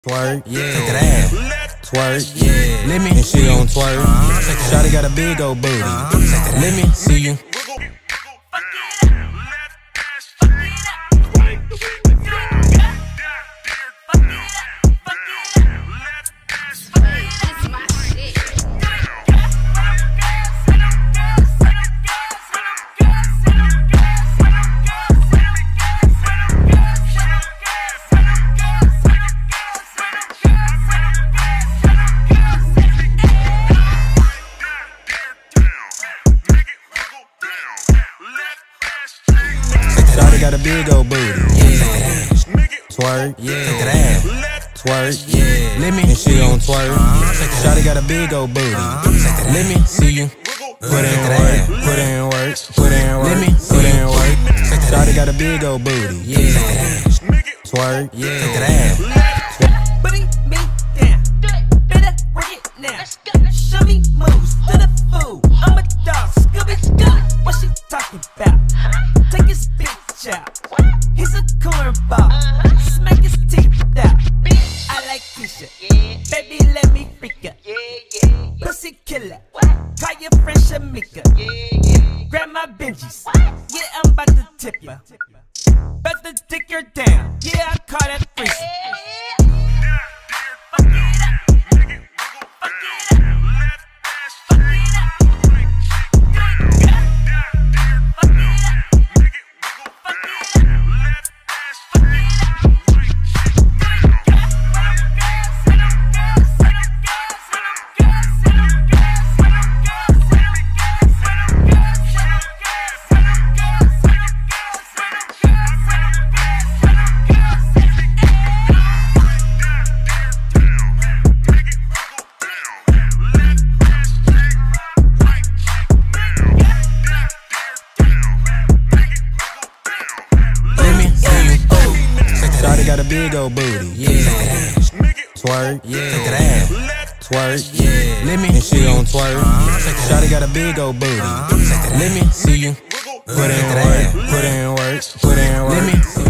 Twerk, yeah, take that ass. Twerk, yeah, let me, and she gon' twerk. Shawty got a big old booty. Let me see you. Shawty got a big old booty. Yeah. Twerk, yeah, take that ass. Twerk, yeah, let me, and she gon' twerk. Shawty got a big old booty. Let me see you. Put in work, put in work, put in work. Let me put in work. Shawty got a big old booty. Yeah. Twerk, yeah, take that ass. Booty me down, better work it now. Show me moves to the fool. I'm a dog, Scooby Scooby. What she talking about? Take his bitch out. He's a cornball. Smack his teeth out. I like Keisha. Baby, let me freak ya. Pussy killer. Call your friend Shamika. Grab my Benjis. Yeah, I'm about to tip ya. About to dick her down. Yeah, I call that freaky. Shawty got a big old booty. Yeah. Twerk, yeah, take that ass. Twerk, yeah, let me, and she gon' twerk. Shawty got a big old booty. Let me see you. Put in work, put in work, put in work. Let me